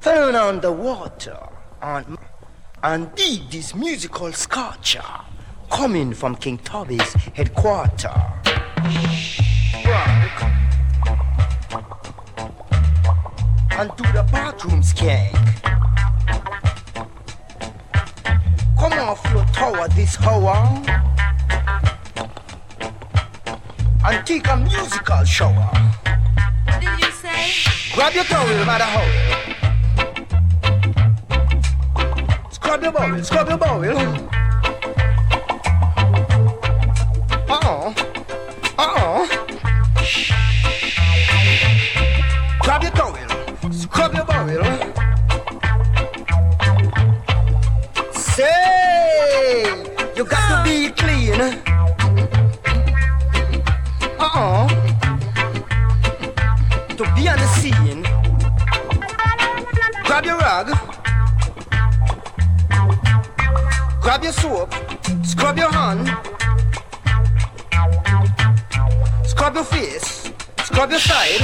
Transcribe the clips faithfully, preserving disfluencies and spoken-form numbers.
turn on the water and, and dig this musical sculpture coming from King Tubby's headquarters. Work and do the bathroom skank. Come off your tower this hour and take a musical shower. What did you say? Grab your towel by the hole. Scrub your bowel, scrub your bowel. Uh-uh, uh-uh. Grab your towel, scrub your bowel. Say, you got to be clean. Uh-uh. To be on the scene. Grab your rag. Grab your soap. Scrub your hand. Scrub your face. Scrub your side.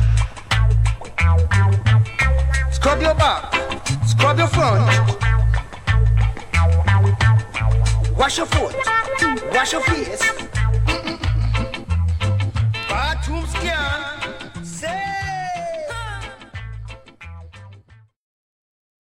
Scrub your back. Scrub your front. Wash your foot. Wash your face.